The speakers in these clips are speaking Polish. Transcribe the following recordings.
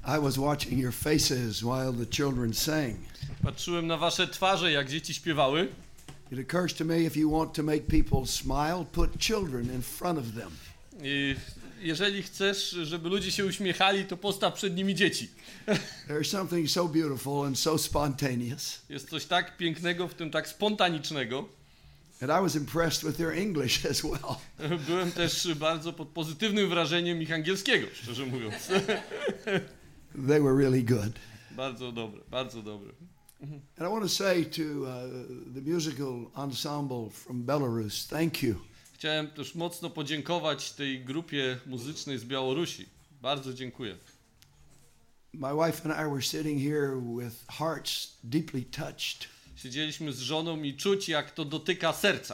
I was watching your faces while the children sang. Patrzyłem na wasze twarze, jak dzieci śpiewały. It occurs to me, if you want to make people smile, put children in front of them. I jeżeli chcesz, żeby ludzie się uśmiechali, to postaw przed nimi dzieci. There's something so beautiful and so spontaneous. Jest coś tak pięknego w tym, tak spontanicznego. And I was impressed with their English as well. Byłem też bardzo pod pozytywnym wrażeniem ich angielskiego, szczerze mówiąc. They were really good. Bardzo dobre, bardzo dobre. And I want to say to the musical ensemble from Belarus, thank you. Chciałem też mocno podziękować tej grupie muzycznej z Białorusi. Bardzo dziękuję. My wife and I were sitting here with hearts deeply touched. Siedzieliśmy z żoną i czuć, jak to dotyka serca.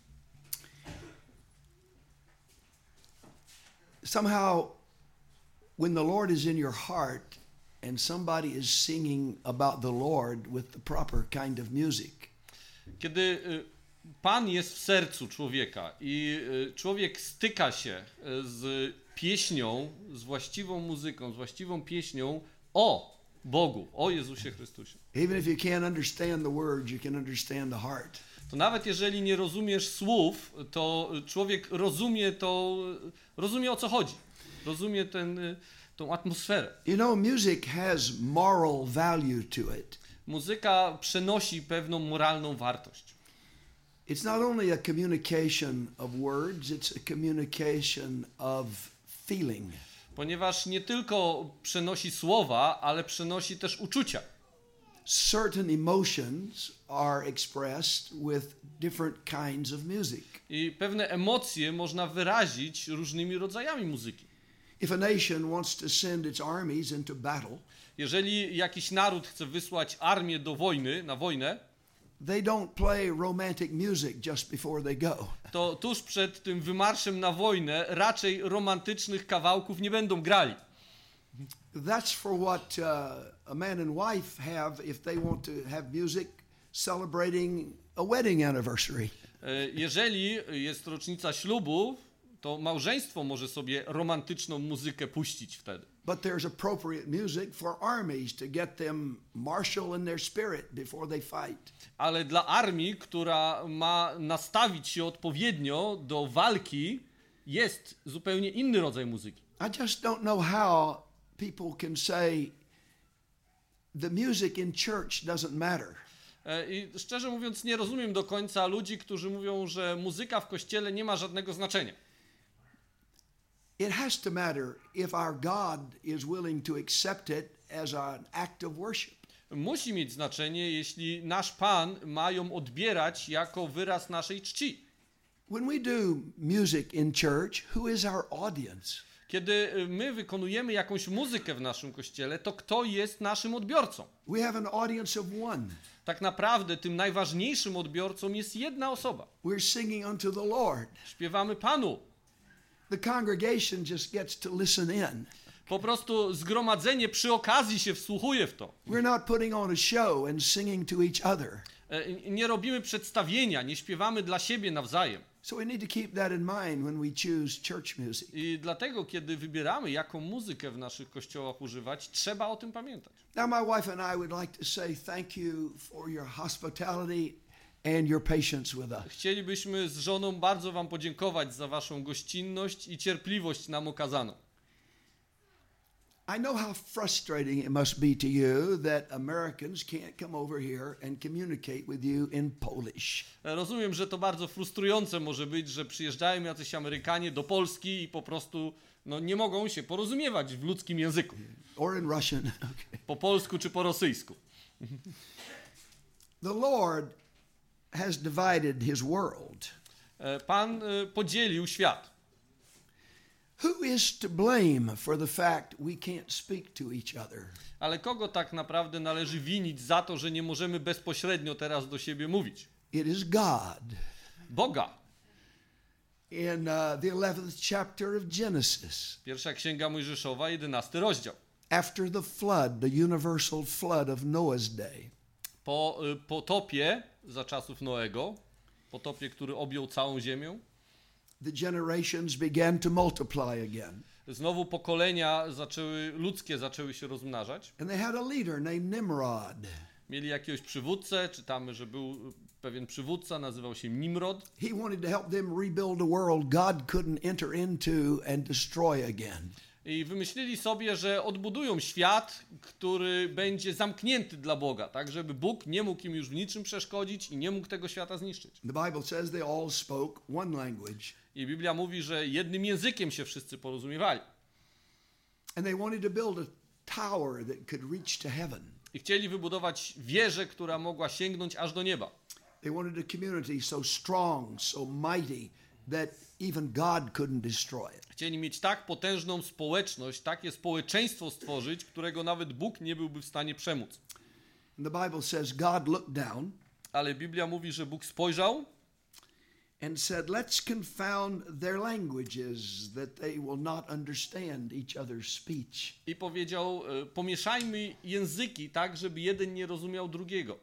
Somehow, when the Lord is in your heart and somebody is singing about the Lord with the proper kind of music, kiedy Pan jest w sercu człowieka i człowiek styka się z pieśnią, z właściwą muzyką, z właściwą pieśnią o Bogu, o Jezusie Chrystusie. even if you can't understand the words, you can understand the heart. To nawet jeżeli nie rozumiesz słów, to człowiek rozumie o co chodzi. Rozumie tą atmosferę. You know, music has moral value to it. Muzyka przenosi pewną moralną wartość. It's not only a communication of words, it's a communication of feeling. Ponieważ nie tylko przenosi słowa, ale przenosi też uczucia. Certain emotions are expressed with different kinds of music. I pewne emocje można wyrazić różnymi rodzajami muzyki. If a nation wants to send its armies into battle, Jeżeli jakiś naród chce wysłać armię do wojny, na wojnę, they don't play romantic music just before they go. to tuż przed tym wymarszem na wojnę raczej romantycznych kawałków nie będą grali. That's for what a man and wife have if they want to have music celebrating a wedding anniversary. Jeżeli jest rocznica ślubu, to małżeństwo może sobie romantyczną muzykę puścić wtedy. But there's appropriate music for armies to get them martial in their spirit before they fight. Ale dla armii, która ma nastawić się odpowiednio do walki, jest zupełnie inny rodzaj muzyki. I just don't know how people can say the music in church doesn't matter. I szczerze mówiąc nie rozumiem do końca ludzi, którzy mówią, że muzyka w kościele nie ma żadnego znaczenia. It has to matter if our God is willing to accept it as an act of worship. Musi mieć znaczenie, jeśli nasz Pan ma ją odbierać jako wyraz naszej czci. When we do music in church, who is our audience? Kiedy my wykonujemy jakąś muzykę w naszym kościele, to kto jest naszym odbiorcą? We have an audience of one. Tak naprawdę tym najważniejszym odbiorcą jest jedna osoba. We're singing unto the Lord. Śpiewamy Panu. The congregation just gets to listen in. Po prostu zgromadzenie przy okazji się wsłuchuje w to. We're not putting on a show and singing to each other. Nie robimy przedstawienia, nie śpiewamy dla siebie nawzajem. So we need to keep that in mind when we choose church music. I dlatego, kiedy wybieramy, jaką muzykę w naszych kościołach używać, trzeba o tym pamiętać. Now my wife and I would like to say thank you for your hospitality and your patience with us. Chcielibyśmy z żoną bardzo wam podziękować za waszą gościnność i cierpliwość nam okazaną. I know how frustrating it must be to you that Americans can't come over here and communicate with you in Polish. Rozumiem, że to bardzo frustrujące może być, że przyjeżdżają jacyś Amerykanie do Polski i po prostu nie mogą się porozumiewać w ludzkim języku. Or in Russian. Okay. Po polsku czy po rosyjsku. The Lord has divided his world. Pan podzielił świat. Who is to blame for the fact we can't speak to each other? Ale kogo tak naprawdę należy winić za to, że nie możemy bezpośrednio teraz do siebie mówić? It is God. Boga. In the 11th chapter of Genesis, Pierwsza Księga Mojżeszowa, 11 rozdział. after the flood, the universal flood of Noah's day, Po potopie za czasów Noego, potopie, który objął całą ziemię, the generations began to multiply again. Znowu pokolenia ludzkie zaczęły się rozmnażać. And they had a leader named Nimrod. Mieli jakiegoś przywódcę, czytamy, że był pewien przywódca, nazywał się Nimrod. He wanted to help them rebuild a world God couldn't enter into and destroy again. I wymyślili sobie, że odbudują świat, który będzie zamknięty dla Boga, tak, żeby Bóg nie mógł im już w niczym przeszkodzić i nie mógł tego świata zniszczyć. The Bible says they all spoke one language. I Biblia mówi, że jednym językiem się wszyscy porozumiewali. And they wanted to build a tower that could reach to heaven. I chcieli wybudować wieżę, która mogła sięgnąć aż do nieba. They wanted a community so strong, so mighty that even God couldn't destroy it. Chcieli mieć tak potężną społeczność, takie społeczeństwo stworzyć, którego nawet Bóg nie byłby w stanie przemóc. And the Bible says God looked down Ale Biblia mówi, że Bóg spojrzał and said, let's confound their languages that they will not understand each other's speech. i powiedział, pomieszajmy języki tak, żeby jeden nie rozumiał drugiego.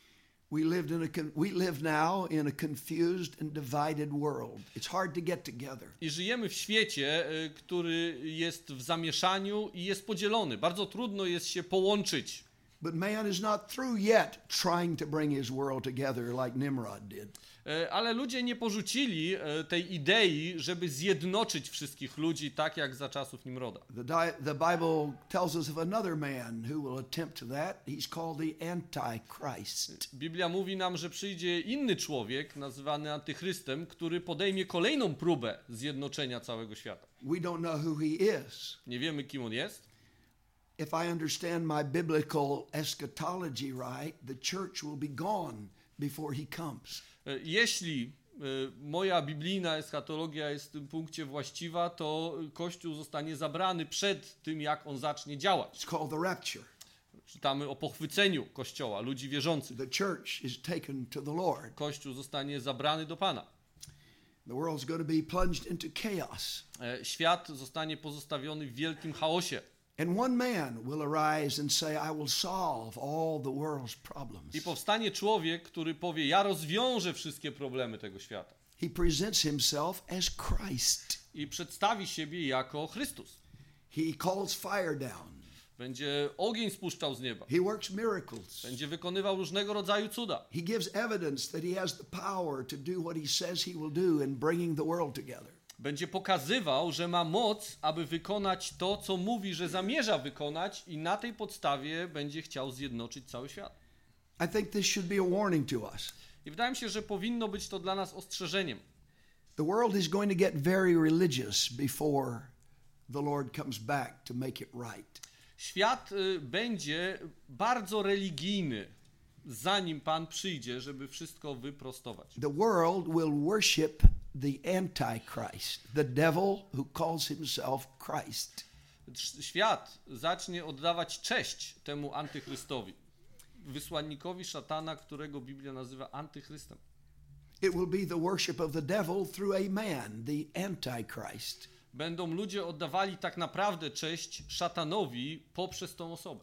We live now in a confused and divided world. It's hard to get together. I żyjemy w świecie, który jest w zamieszaniu i jest podzielony. Bardzo trudno jest się połączyć. But man is not through yet trying to bring his world together like Nimrod did. Ale ludzie nie porzucili tej idei, żeby zjednoczyć wszystkich ludzi, tak jak za czasów Nimroda. The Bible tells us of another man who will attempt that. He's called the Antichrist. Biblia mówi nam, że przyjdzie inny człowiek, nazywany Antychrystem, który podejmie kolejną próbę zjednoczenia całego świata. We don't know who he is. Nie wiemy, kim on jest. If I understand my biblical eschatology right, the church will be gone before he comes. Jeśli moja biblijna eschatologia jest w tym punkcie właściwa, to Kościół zostanie zabrany przed tym, jak on zacznie działać. It's called the rapture. Czytamy o pochwyceniu Kościoła, ludzi wierzących. The church is taken to the Lord. Kościół zostanie zabrany do Pana. The world's going to be plunged into chaos. Świat zostanie pozostawiony w wielkim chaosie. And one man will arise and say, I will solve all the world's problems. I powstanie człowiek, który powie, ja rozwiążę wszystkie problemy tego świata. He presents himself as Christ. I przedstawi siebie jako Chrystus. He calls fire down. Będzie ogień spuszczał z nieba. He works miracles. Będzie wykonywał różnego rodzaju cuda. He gives evidence that he has the power to do what he says he will do in bringing the world together. Będzie pokazywał, że ma moc, aby wykonać to, co mówi, że zamierza wykonać i na tej podstawie będzie chciał zjednoczyć cały świat. I think this should be a warning to us. I wydaje mi się, że powinno być to dla nas ostrzeżeniem. The world is going to get very religious before the Lord comes back to make it right. Świat będzie bardzo religijny, zanim Pan przyjdzie, żeby wszystko wyprostować. The world will worship the Antichrist, the devil who calls himself Christ. Świat zacznie oddawać cześć temu Antychrystowi, wysłannikowi szatana, którego Biblia nazywa Antychrystem. It will be the worship of the devil through a man, the Antichrist. Będą ludzie oddawali tak naprawdę cześć szatanowi poprzez tą osobę.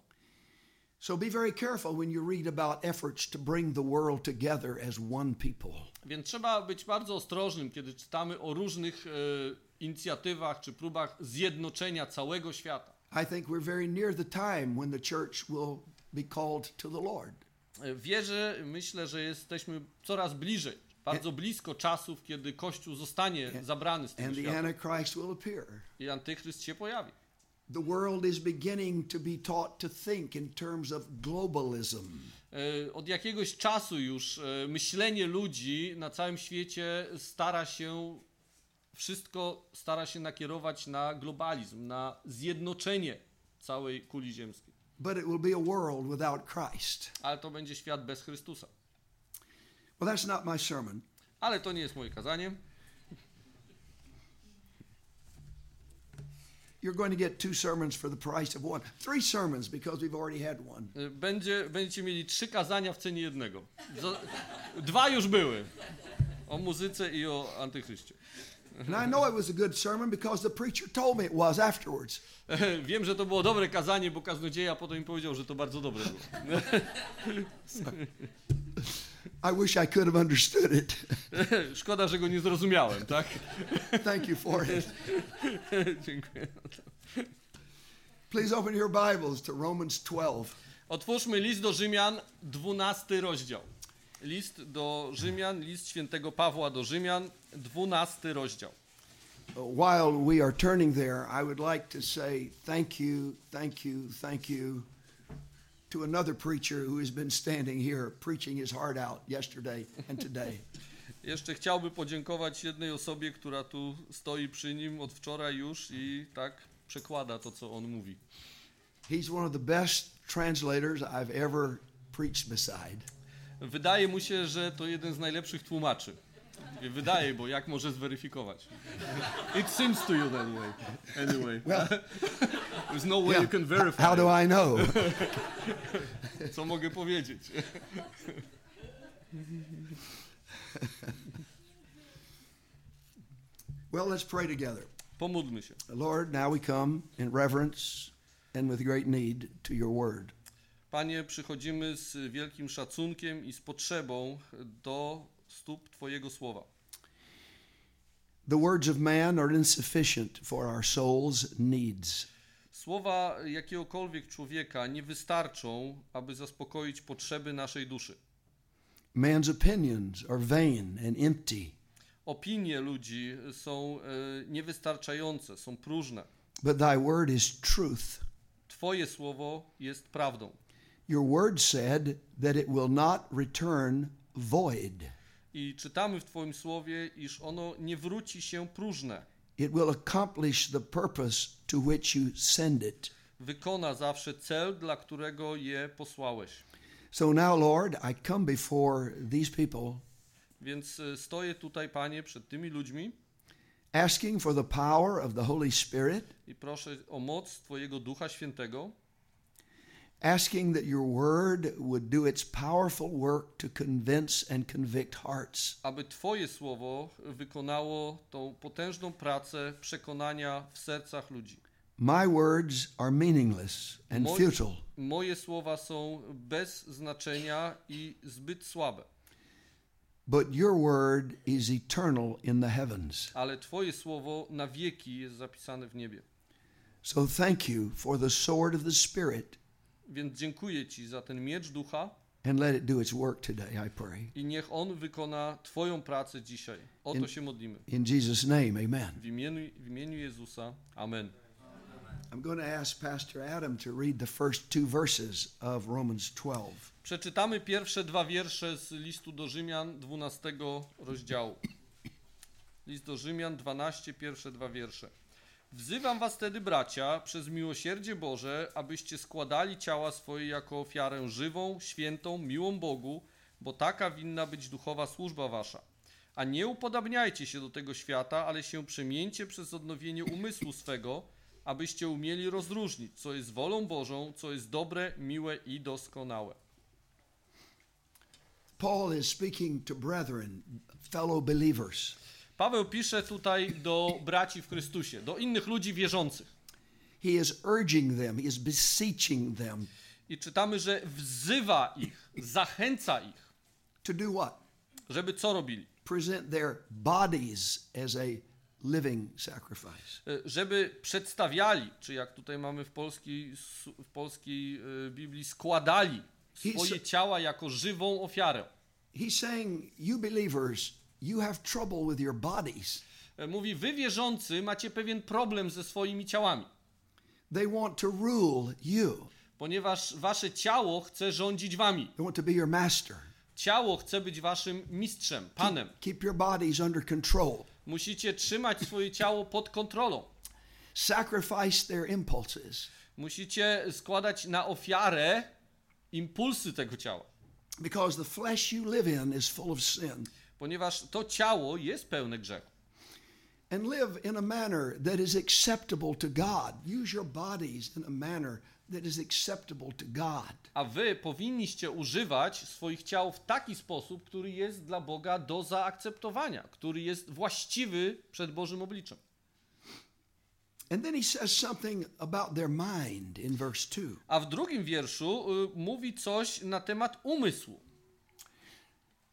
So be very careful when you read about efforts to bring the world together as one people. Więc trzeba być bardzo ostrożnym, kiedy czytamy o różnych inicjatywach czy próbach zjednoczenia całego świata. I think we're very near the time when the church will be called to the Lord. Myślę, że jesteśmy coraz bliżej, bardzo blisko czasów, kiedy Kościół zostanie zabrany z tego And the świata Antichrist will appear. i Antychryst się pojawi. The world is beginning to be taught to think in terms of globalism. Od jakiegoś czasu już myślenie ludzi na całym świecie stara się nakierować na globalizm, na zjednoczenie całej kuli ziemskiej. But it will be a world without Christ. Ale to będzie świat bez Chrystusa. Well, that's not my sermon. Ale to nie jest moje kazanie. You're going to get 2 sermons for the price of one. 3 sermons because we've already had one. Będziecie mieli 3 kazania w cenie jednego. 2 już były. O muzyce i o Antychryście. And I know it was a good sermon because the preacher told me it was afterwards. Wiem, że to było dobre kazanie, bo kaznodzieja potem mi powiedział, że to bardzo dobre było. I wish I could have understood it. Szkoda, że go nie zrozumiałem, tak? Thank you for it. Dziękuję. Please open your Bibles to Romans 12. Otwórzmy list do Rzymian, 12 rozdział. List do Rzymian, list świętego Pawła do Rzymian, 12 rozdział. While we are turning there, I would like to say thank you, thank you, thank you to another preacher who has been standing here preaching his heart out yesterday and today. Jeszcze chciałbym podziękować jednej osobie, która tu stoi przy nim od wczoraj już i tak przekłada to, co on mówi. He's one of the best translators I've ever preached beside. Wydaje mu się, że to jeden z najlepszych tłumaczy. Wydaje, bo jak może zweryfikować? It seems to you anyway. Well, There's no way you can verify. how do I know? Co mogę powiedzieć? Well, let's pray together. Pomódlmy się. Lord, now we come in reverence and with great need to your word. Panie, przychodzimy z wielkim szacunkiem i z potrzebą do stóp Twojego słowa. The words of man are insufficient for our soul's needs. Słowa jakiegokolwiek człowieka nie wystarczą, aby zaspokoić potrzeby naszej duszy. Man's opinions are vain and empty, Opinie ludzi są niewystarczające, są próżne. but thy word is truth. Twoje słowo jest prawdą. Your word said that it will not return void. I czytamy w Twoim słowie, iż ono nie wróci się próżne. It will accomplish the purpose to which you send it. Wykona zawsze cel, dla którego je posłałeś. So now, Lord, I come before these people Więc stoję tutaj, Panie, przed tymi ludźmi asking for the power of the Holy Spirit, i proszę o moc Twojego Ducha Świętego, asking that your word would do its powerful work to convince and convict hearts. aby Twoje słowo wykonało tą potężną pracę przekonania w sercach ludzi. My words are meaningless and Moi- futile, Moje słowa są bez znaczenia i zbyt słabe, but your word is eternal in the heavens. ale Twoje słowo na wieki jest zapisane w niebie. So thank you for the sword of the Spirit, Więc dziękuję Ci za ten miecz ducha and let it do its work today, I pray. i niech on wykona Twoją pracę dzisiaj. O to się modlimy. In Jesus' name, amen. W imieniu Jezusa. Amen. I'm going to ask Pastor Adam to read the first two verses of Romans 12. Przeczytamy pierwsze dwa wiersze z listu do Rzymian 12 rozdziału. List do Rzymian 12, pierwsze dwa wiersze. Wzywam was tedy, bracia, przez miłosierdzie Boże, abyście składali ciała swoje jako ofiarę żywą, świętą, miłą Bogu, bo taka winna być duchowa służba wasza. A nie upodabniajcie się do tego świata, ale się przemieńcie przez odnowienie umysłu swego, abyście umieli rozróżnić, co jest wolą Bożą, co jest dobre, miłe i doskonałe. Paul is speaking to brethren, fellow believers. Paweł pisze tutaj do braci w Chrystusie, do innych ludzi wierzących. He is urging them, he is beseeching them I czytamy, że wzywa ich, zachęca ich, to do what? żeby co robili? Present their bodies as a living sacrifice. Żeby przedstawiali, czy jak tutaj mamy w polskiej Biblii, składali swoje ciała jako żywą ofiarę. He's saying, you believers, you have trouble with your bodies. Mówi, wy wierzący macie pewien problem ze swoimi ciałami, They want to rule you. ponieważ wasze ciało chce rządzić wami. They want to be your master. Ciało chce być waszym mistrzem, panem. Keep your bodies under control. Musicie trzymać swoje ciało pod kontrolą. Sacrifice their impulses. Musicie składać na ofiarę impulsy tego ciała, Because the flesh you live in is full of sin. ponieważ to ciało jest pełne grzechu. And live in a manner that is acceptable to God. Use your bodies in a manner that is acceptable to God. A wy powinniście używać swoich ciał w taki sposób, który jest dla Boga do zaakceptowania, który jest właściwy przed Bożym obliczem. And then he says something about their mind in verse 2. A w drugim wierszu mówi coś na temat umysłu.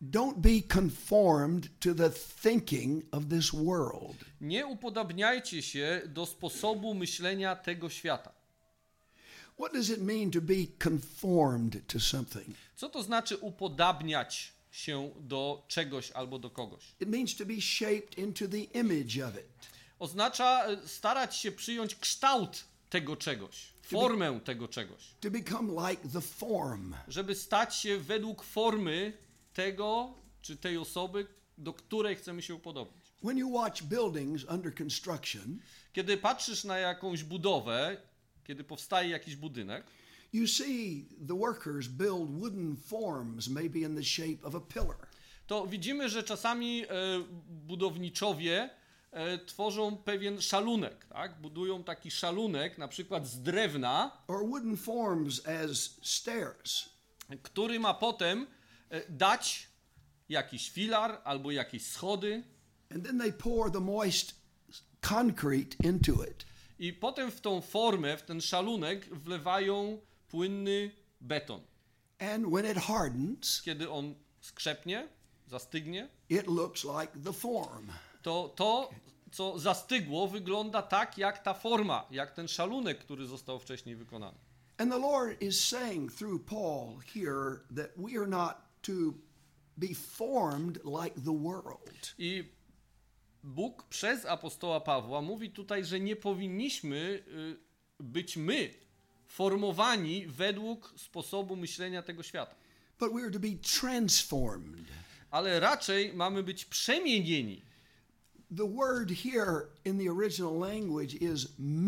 don't be conformed to the thinking of this world. Nie upodabniajcie się do sposobu myślenia tego świata. What does it mean to be conformed to something? Co to znaczy upodabniać się do czegoś albo do kogoś? It means to be shaped into the image of it. Oznacza starać się przyjąć kształt tego czegoś, formę tego czegoś, To become like the form. żeby stać się według formy tego czy tej osoby, do której chcemy się upodobnić. When you watch buildings under construction, Kiedy patrzysz na jakąś budowę, kiedy powstaje jakiś budynek, you see the workers build wooden forms, maybe in the shape of a pillar. to widzimy, że czasami budowniczowie tworzą pewien szalunek, tak? Budują taki szalunek, na przykład z drewna, Or wooden forms as stairs. który ma potem dać jakiś filar albo jakieś schody And then they pour the moist concrete into it. i potem w tą formę, w ten szalunek wlewają płynny beton. And when it hardens, Kiedy on skrzepnie, zastygnie, it looks like the form. to co zastygło, wygląda tak jak ta forma, jak ten szalunek, który został wcześniej wykonany. And the Lord is saying through Paul here that we are not to be formed like the world. I Bóg przez apostoła Pawła mówi tutaj, że nie powinniśmy być my formowani według sposobu myślenia tego świata, But we are to be transformed. ale raczej mamy być przemienieni. The word here in the original language is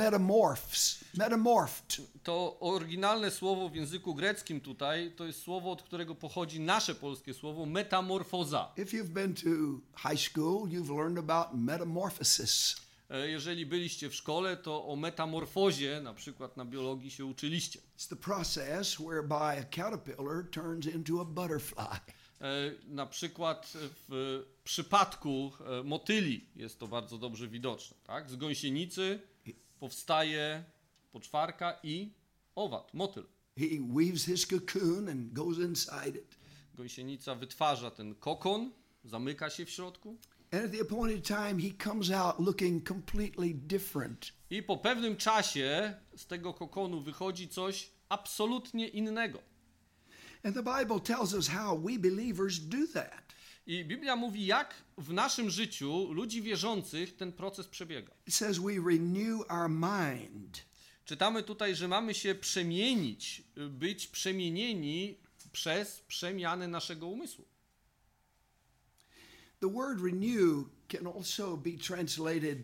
metamorphed. To oryginalne słowo w języku greckim tutaj, to jest słowo, od którego pochodzi nasze polskie słowo metamorfoza. If you've been to high school, you've learned about metamorphosis. Jeżeli byliście w szkole, to o metamorfozie, na przykład na biologii, się uczyliście. It's the process whereby a caterpillar turns into a butterfly. Na przykład w przypadku motyli jest to bardzo dobrze widoczne. Tak? Z gąsienicy powstaje poczwarka i owad, motyl. He weaves his cocoon and goes inside it. Gąsienica wytwarza ten kokon, zamyka się w środku And at the appointed time, he comes out looking completely different. i po pewnym czasie z tego kokonu wychodzi coś absolutnie innego. And the Bible tells us how we believers do that. I Biblia mówi, jak w naszym życiu ludzi wierzących ten proces przebiega. It says we renew our mind. Czytamy tutaj, że mamy się przemienić, być przemienieni przez przemianę naszego umysłu. The word renew can also be translated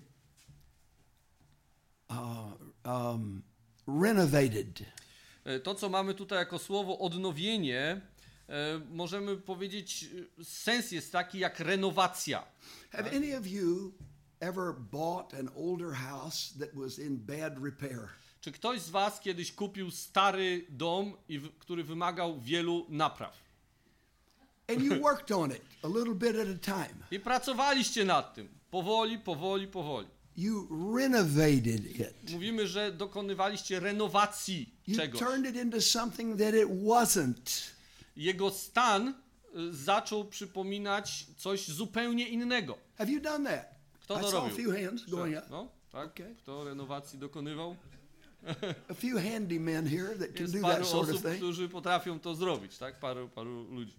renovated. To, co mamy tutaj jako słowo odnowienie, możemy powiedzieć, sens jest taki jak renowacja. Have any of you ever bought an older house that was in bad repair? Czy ktoś z was kiedyś kupił stary dom, który wymagał wielu napraw? And you worked on it a little bit at a time. I pracowaliście nad tym. Powoli, powoli, powoli. You renovated it. Mówimy, że dokonywaliście renowacji You czegoś. turned it into something that it wasn't. Jego stan zaczął przypominać coś zupełnie innego. Have you done that? Kto I to saw a robił? few hands going up. No, tak. Okay. Kto renowacji dokonywał? A few handymen here that can Jest do paru that sort of osób, thing. którzy potrafią to zrobić, tak? Paru ludzi.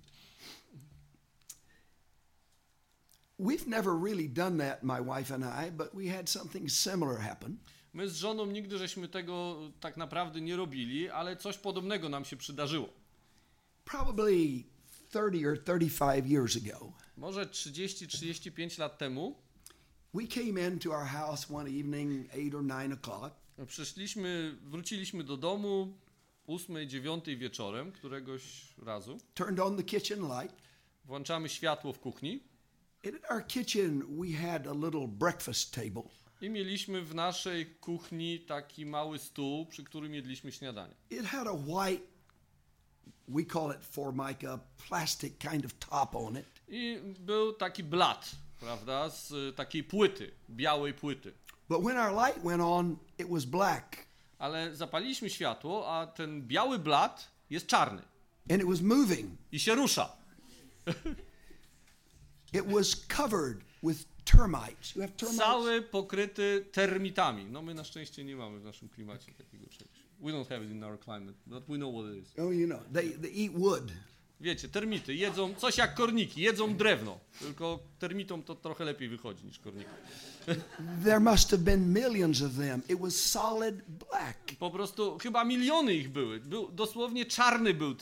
We've never really done that, my wife and I, but we had something similar happen. My z żoną nigdy żeśmy tego tak naprawdę nie robili, ale coś podobnego nam się przydarzyło. Probably 30 or 35 years ago. Może 30-35 lat temu We came into our house one evening, 8 or 9 o'clock, wróciliśmy do domu 8-9 wieczorem któregoś razu. turned on the kitchen light. Włączamy światło w kuchni In our kitchen, we had a little breakfast table. i mieliśmy w naszej kuchni taki mały stół, przy którym jedliśmy śniadanie. It had a white, we call it formica, plastic kind of top on it. I był taki blat, prawda, z takiej płyty, białej płyty. But when our light went on, it was black. Ale zapaliliśmy światło, a ten biały blat jest czarny And it was moving. i się rusza. It was covered with termites. You have termites? Cały pokryty termitami. No my na szczęście nie mamy w naszym klimacie takiego czegoś. We don't have it in our climate, but we know what it is. Oh, you know, they eat wood. Wiecie, termity jedzą coś jak korniki, jedzą drewno. Tylko termitom to trochę lepiej wychodzi niż kornikom. There must have been millions of them. It was solid black. Po prostu chyba miliony ich były. Dosłownie czarny był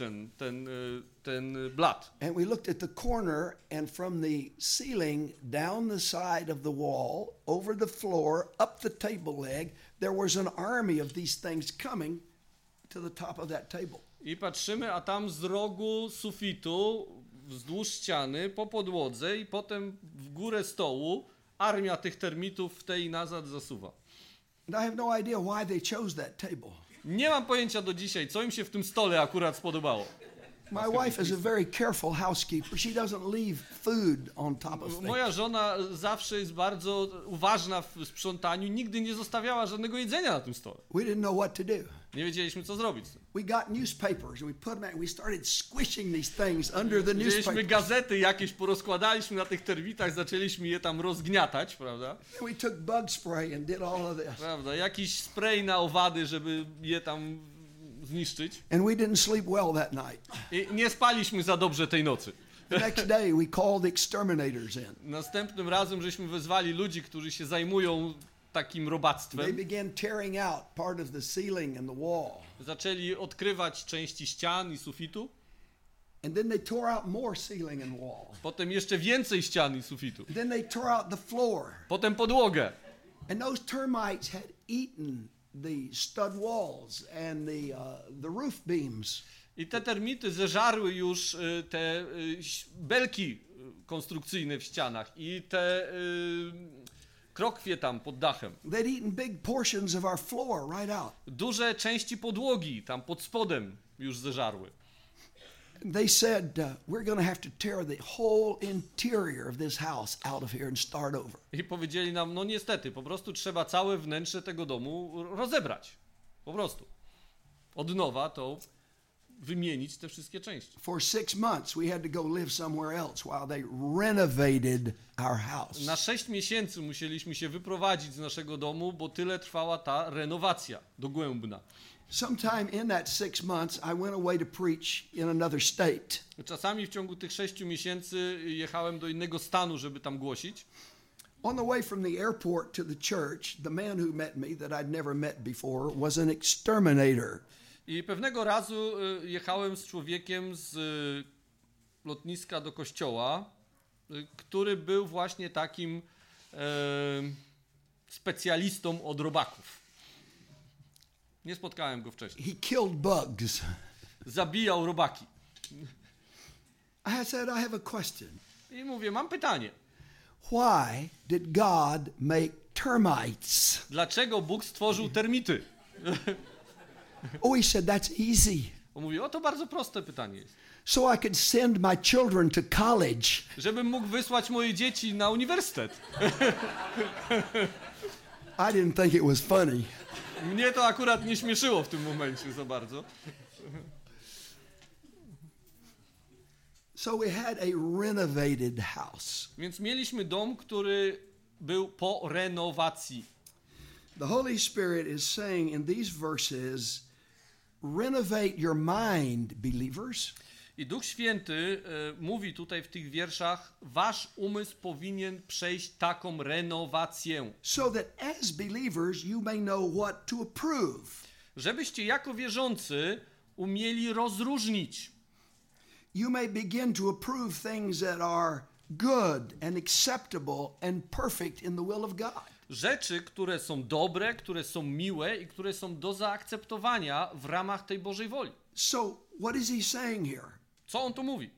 ten blat. And we looked at the corner, and from the ceiling down the side of the wall, over the floor, up the table leg, there was an army of these things coming to the top of that table. I patrzymy, a tam z rogu sufitu, wzdłuż ściany, po podłodze i potem w górę stołu armia tych termitów w tej nazad zasuwa. And I have no idea why they chose that table. Nie mam pojęcia do dzisiaj, co im się w tym stole akurat spodobało. My wife is a very careful housekeeper. She doesn't leave food on top of things. Moja żona zawsze jest bardzo uważna w sprzątaniu, nigdy nie zostawiała żadnego jedzenia na tym stole. We didn't know what to do. Nie wiedzieliśmy, co zrobić z tym. We got newspapers and we put them out and we started squishing these things under the Wzięliśmy newspapers. gazety jakieś, porozkładaliśmy na tych termitach, zaczęliśmy je tam rozgniatać, prawda? And we took bug spray and did all of this. Prawda, jakiś spray na owady, żeby je tam zniszczyć. And we didn't sleep well that night. I nie spaliśmy za dobrze tej nocy. The next day we called the exterminators in. Następnym razem żeśmy wezwali ludzi, którzy się zajmują takim They robactwem. began tearing out part of the ceiling and the wall. Zaczęli odkrywać części ścian i sufitu. And then they tore out more ceiling and wall. Potem jeszcze więcej ścian i sufitu. And then they tore out the floor. Potem podłogę. And those termites had eaten the stud walls and the roof beams. I te termity zeżarły już te belki konstrukcyjne w ścianach i te krokwie tam pod dachem. They'd eaten big portions of our floor right out. Duże części podłogi tam pod spodem już zeżarły. They said, we're going to have to tear the whole interior of this house out of here and start over. I powiedzieli nam, no niestety, po prostu trzeba całe wnętrze tego domu rozebrać. Po prostu. Od nowa to wymienić te wszystkie części. For 6 months, we had to go live somewhere else while they renovated our house. Na 6 miesięcy musieliśmy się wyprowadzić z naszego domu, bo tyle trwała ta renowacja dogłębna. Sometime in that 6 months, I went away to preach in another state. Czasami w ciągu tych 6 miesięcy jechałem do innego stanu, żeby tam głosić. On the way from the airport to the church, the man who met me that I'd never met before was an exterminator. I pewnego razu jechałem z człowiekiem z lotniska do kościoła, który był właśnie takim specjalistą od robaków. Nie spotkałem go wcześniej. He killed bugs. Zabijał robaki. I said, I have a question. I mówię, mam pytanie. Why did God make termites? Dlaczego Bóg stworzył termity? Oh, he said, that's easy. On mówi, o to bardzo proste pytanie jest. So I could send my children to college. Żebym mógł wysłać moje dzieci na uniwersytet. I didn't think it was funny. Mnie to akurat nie śmieszyło w tym momencie za bardzo. So we had a renovated house. Więc mieliśmy dom, który był po renowacji. The Holy Spirit is saying in these verses, renovate your mind, believers. I Duch Święty mówi tutaj w tych wierszach, wasz umysł powinien przejść taką renowację. So that as believers you may know what to approve. Żebyście jako wierzący umieli rozróżnić. You may begin to approve things that are good and acceptable and perfect in the will of God. Rzeczy, które są dobre, które są miłe i które są do zaakceptowania w ramach tej Bożej woli. So what is he saying here? Co on tu mówi?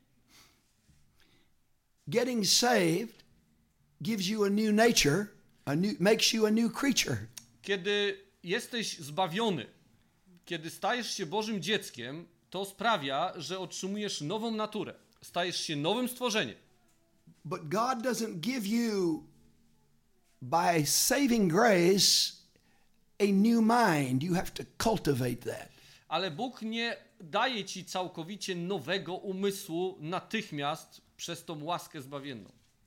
Getting saved gives you a new nature, makes you a new creature. Kiedy jesteś zbawiony, kiedy stajesz się Bożym dzieckiem, to sprawia, że otrzymujesz nową naturę. Stajesz się nowym stworzeniem. But God doesn't give you, by saving grace, a new mind. You have to cultivate that. Ale Bóg nie daje ci całkowicie nowego umysłu natychmiast przez tą łaskę zbawienną.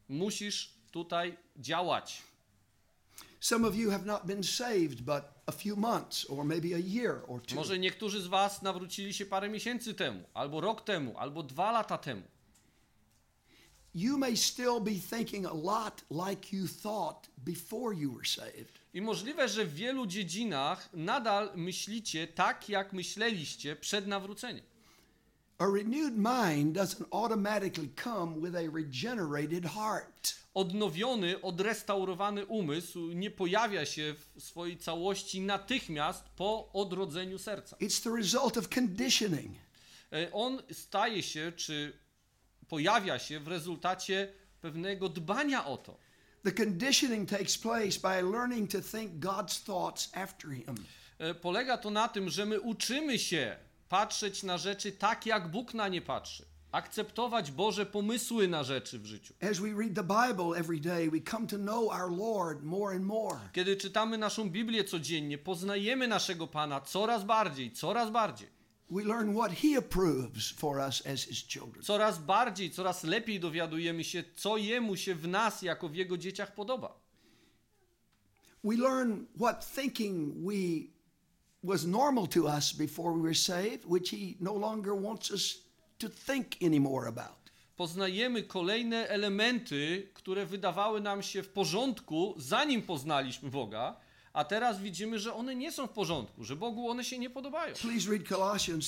Musisz tutaj działać. Some of you have not been saved but a few months or maybe a year or two. Może niektórzy z was nawrócili się parę miesięcy temu, albo rok temu, albo 2 lata temu. You may still be thinking a lot like you thought before you were saved. I możliwe, że w wielu dziedzinach nadal myślicie tak, jak myśleliście przed nawróceniem. A renewed mind doesn't automatically come with a regenerated heart. Odnowiony, odrestaurowany umysł nie pojawia się w swojej całości natychmiast po odrodzeniu serca. It's the result of conditioning. On staje się, czy pojawia się w rezultacie pewnego dbania o to. The conditioning takes place by learning to think God's thoughts after him. Polega to na tym, że my uczymy się patrzeć na rzeczy tak, jak Bóg na nie patrzy. Akceptować Boże pomysły na rzeczy w życiu. As we read the Bible every day, we come to know our Lord more and more. Kiedy czytamy naszą Biblię codziennie, poznajemy naszego Pana coraz bardziej, coraz bardziej. We learn what he approves for us as his children. Coraz bardziej, coraz lepiej dowiadujemy się, co Jemu się w nas, jako w Jego dzieciach podoba. We learn what thinking was normal to us before we were saved, which he no longer wants us to think anymore about. Poznajemy kolejne elementy, które wydawały nam się w porządku, zanim poznaliśmy Boga, a teraz widzimy, że one nie są w porządku, że Bogu one się nie podobają. Please read Colossians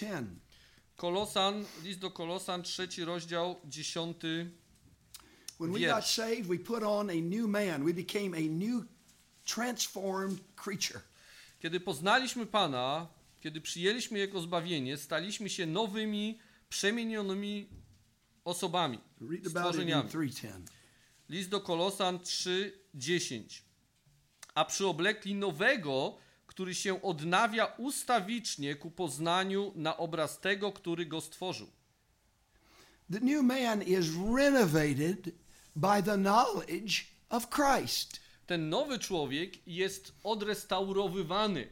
3:10. List do Kolosan, 3 rozdział, 10 When we wiersz. got saved, we put on a new man. We became a new transformed creature. Kiedy poznaliśmy Pana, kiedy przyjęliśmy Jego zbawienie, staliśmy się nowymi, przemienionymi osobami, Read about it in stworzeniami. 3:10. List do Kolosan 3:10. A przyoblekli nowego, który się odnawia ustawicznie ku poznaniu na obraz tego, który go stworzył. The new man is renovated by the knowledge of Christ. Ten nowy człowiek jest odrestaurowywany,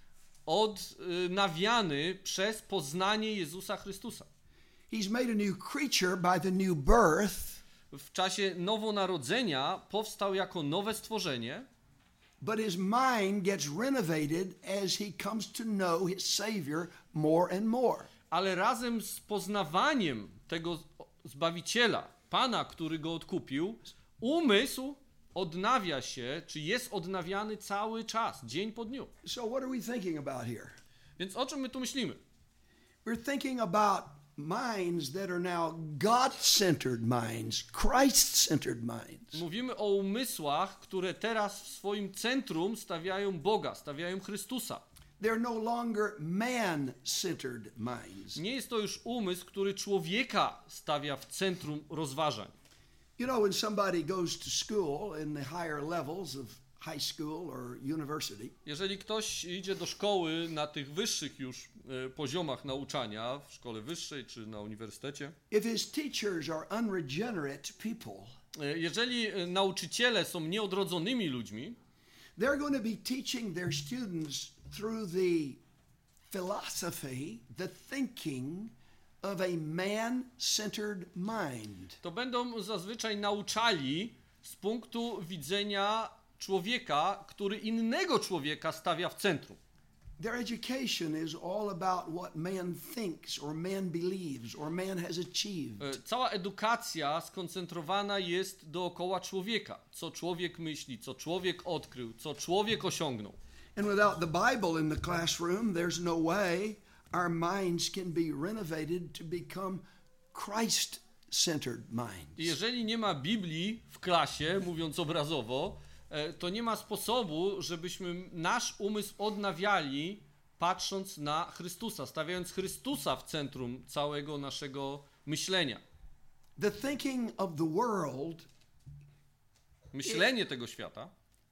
odnawiany przez poznanie Jezusa Chrystusa. He's made a new creature by the new birth, W czasie nowonarodzenia powstał jako nowe stworzenie, but his mind gets renovated as he comes to know his Savior more and more. ale razem z poznawaniem tego Zbawiciela, Pana, który go odkupił, umysł odnawia się, czy jest odnawiany cały czas, dzień po dniu. So what are we thinking about here? Więc o czym my tu myślimy? We're thinking about minds that are now God-centered minds, Christ-centered minds. Mówimy o umysłach, które teraz w swoim centrum stawiają Boga, stawiają Chrystusa. They're no longer man-centered minds. Nie jest to już umysł, który człowieka stawia w centrum rozważań. You know, when somebody goes to school in the higher levels of high school or university, Jeżeli ktoś idzie do szkoły na tych wyższych już poziomach nauczania, w szkole wyższej czy na uniwersytecie, if his teachers are unregenerate people, jeżeli nauczyciele są nieodrodzonymi ludźmi, they're going to be teaching their students through the philosophy, the thinking of a man-centered mind. to będą zazwyczaj nauczali z punktu widzenia człowieka, który innego człowieka stawia w centrum. Their education is all about what man thinks or man believes or man has achieved. Cała edukacja skoncentrowana jest dookoła człowieka. Co człowiek myśli, co człowiek odkrył, co człowiek osiągnął. And without the Bible in the classroom, there's no way our minds can be renovated to become Christ-centered I minds. jeżeli nie ma Biblii w klasie, mówiąc obrazowo, to nie ma sposobu, żebyśmy nasz umysł odnawiali, patrząc na Chrystusa, stawiając Chrystusa w centrum całego naszego myślenia. The thinking of the world Myślenie tego świata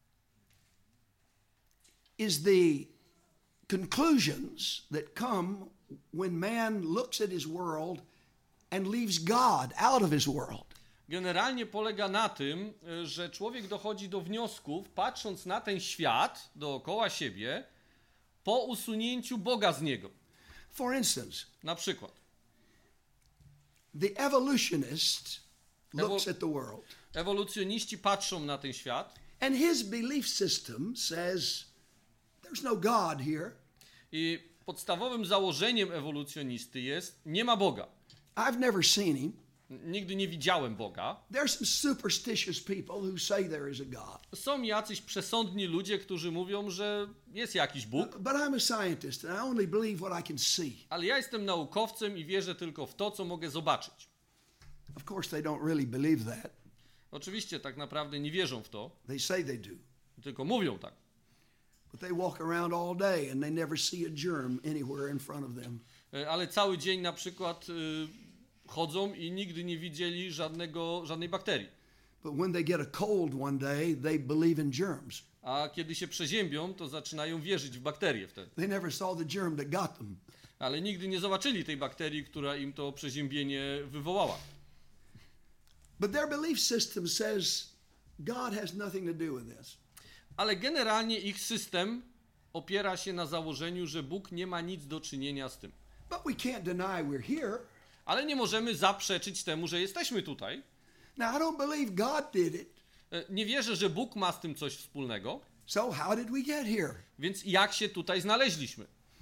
is the conclusions that come when man looks at his world and leaves God out of his world. generalnie polega na tym, że człowiek dochodzi do wniosków, patrząc na ten świat dookoła siebie, po usunięciu Boga z niego. For instance, Na przykład, the evolutionist looks at the world. Ewolucjoniści patrzą na ten świat and his belief system says there's no God here. i podstawowym założeniem ewolucjonisty jest: nie ma Boga. I've never seen him. Nigdy nie widziałem Boga. There's some superstitious people who say there is a God. Są jacyś przesądni ludzie, którzy mówią, że jest jakiś Bóg, But I'm a scientist and I only believe what I can see. ale ja jestem naukowcem i wierzę tylko w to, co mogę zobaczyć. Of course, they don't really believe that. Oczywiście tak naprawdę nie wierzą w to, They say they do. tylko mówią tak. But they walk around all day and they never see a germ anywhere in front of them. Ale cały dzień na przykład chodzą i nigdy nie widzieli żadnej bakterii. But when they get a cold one day, they believe in germs. A kiedy się przeziębią, to zaczynają wierzyć w bakterie wtedy. They never saw the germ that got them. Ale nigdy nie zobaczyli tej bakterii, która im to przeziębienie wywołała. But their belief system says God has nothing to do with this. Ale generalnie ich system opiera się na założeniu, że Bóg nie ma nic do czynienia z tym. But we can't deny we're here. Ale nie możemy zaprzeczyć temu, że jesteśmy tutaj. Now, I don't believe God did it. Nie wierzę, że Bóg ma z tym coś wspólnego. So how did we get here? Więc jak się tutaj znaleźliśmy?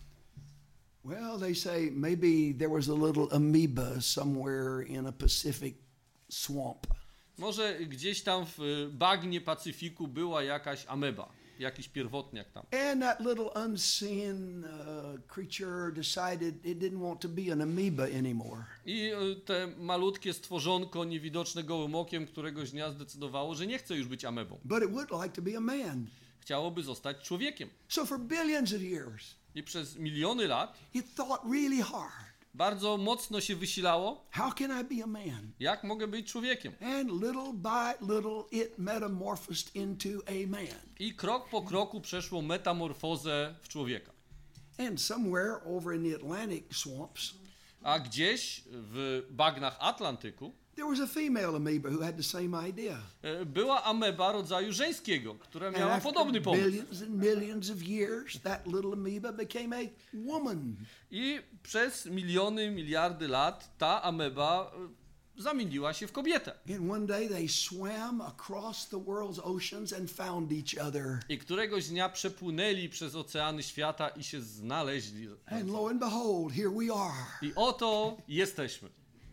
Well, they say maybe there was a little amoeba somewhere in a Pacific swamp. Może gdzieś tam w bagnie Pacyfiku była jakaś ameba, jakiś pierwotniak tam. And that little unseen creature decided it didn't want to be an amoeba anymore. I te malutkie stworzonko niewidoczne gołym okiem któregoś dnia zdecydowało, że nie chce już być amebą. But it would like to be a man. Chciałoby zostać człowiekiem. So for billions of years, I przez miliony lat it thought really hard. bardzo mocno się wysilało, How can I be a man? jak mogę być człowiekiem. And little by little, it metamorphosed into a man. I krok po kroku przeszło metamorfozę w człowieka. And somewhere over in the Atlantic swamps, A gdzieś w bagnach Atlantyku there was a female amoeba who had the same idea. była ameba rodzaju żeńskiego, która And miała after podobny pomysł. billions and millions of years, that little amoeba became a woman. I przez miliony, miliardy lat ta ameba zamieniła się w kobietę. And one day they swam across the world's oceans and found each other. I któregoś dnia przepłynęli przez oceany świata i się znaleźli. And lo and behold, here we are. I oto jesteśmy.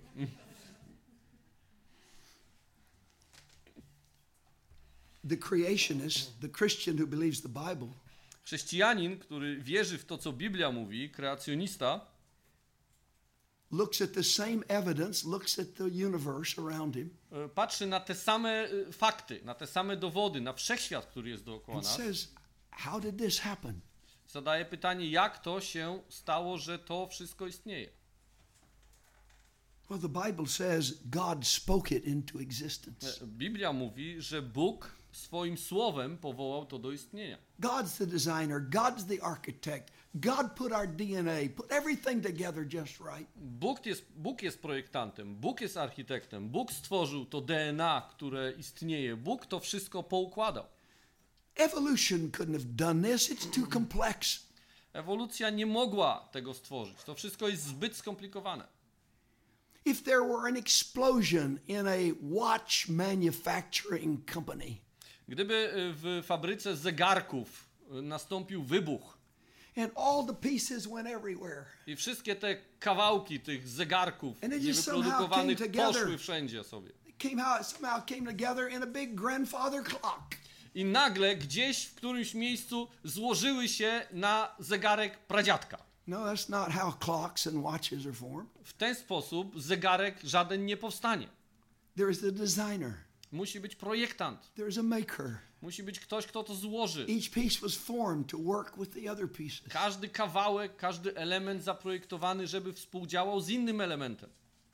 The creationist, the Christian who believes the Bible, Chrześcijanin, który wierzy w to, co Biblia mówi, kreacjonista, looks at the same evidence, looks at the universe around him, patrzy na te same fakty, na te same dowody, na wszechświat, który jest dookoła and nas. says, how did this happen? Zadaje pytanie, jak to się stało, że to wszystko istnieje. Well, the Bible says God spoke it into existence. Biblia mówi, że Bóg swoim słowem powołał to do istnienia. God's the designer, God's the architect. God put our DNA, put everything together just right. Bóg jest projektantem, Bóg jest architektem, Bóg stworzył to DNA, które istnieje, Bóg to wszystko poukładał. Evolution couldn't have done this, it's too complex. Ewolucja nie mogła tego stworzyć, to wszystko jest zbyt skomplikowane. If there were an explosion in a watch manufacturing company, Gdyby w fabryce zegarków nastąpił wybuch and all the pieces went everywhere, i wszystkie te kawałki tych zegarków And it just niewyprodukowanych somehow came together. poszły wszędzie sobie. it somehow came together in a big grandfather clock. I nagle gdzieś w którymś miejscu złożyły się na zegarek pradziadka. No, that's not how clocks and watches are formed. W ten sposób zegarek żaden nie powstanie. There is the designer, Musi być projektant. there is a maker. Musi być ktoś, kto to złoży. Each piece was formed to work with the other pieces. Każdy kawałek, każdy element zaprojektowany, żeby współdziałał z innym elementem.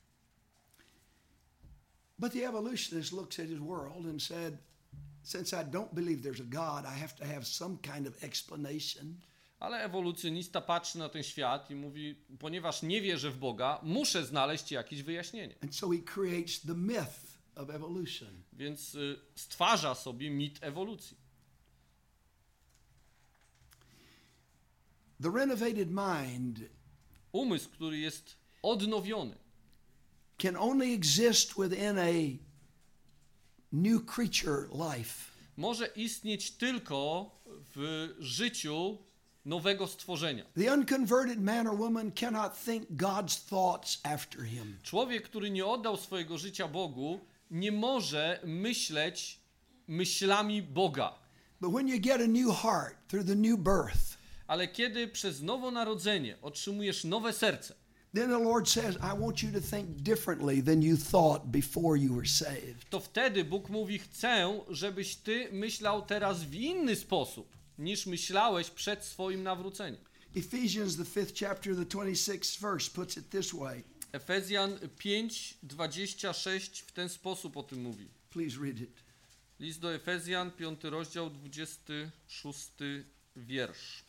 But the evolutionist looks at his world and said, since I don't believe there's a God, I have to have some kind of explanation. Ale ewolucjonista patrzy na ten świat i mówi, ponieważ nie wierzę w Boga, muszę znaleźć jakieś wyjaśnienie. And so he creates the myth of evolution. Więc stwarza sobie mit ewolucji. The renovated mind Umysł, który jest odnowiony, can only exist within a new creature life. może istnieć tylko w życiu nowego stworzenia. The unconverted man or woman cannot think God's thoughts after him. Człowiek, który nie oddał swojego życia Bogu, nie może myśleć myślami Boga. But when you get a new heart through the new birth, Ale kiedy przez nowonarodzenie otrzymujesz nowe serce, then the Lord says, I want you to think differently than you thought before you were saved. to wtedy Bóg mówi: chcę, żebyś ty myślał teraz w inny sposób, niż myślałeś przed swoim nawróceniem. Ephesians, the 5th chapter, the 26th verse puts it this way. Efezjan 5:26 w ten sposób o tym mówi. Please read it. List do Efezjan, 5 rozdział, 26 wiersz.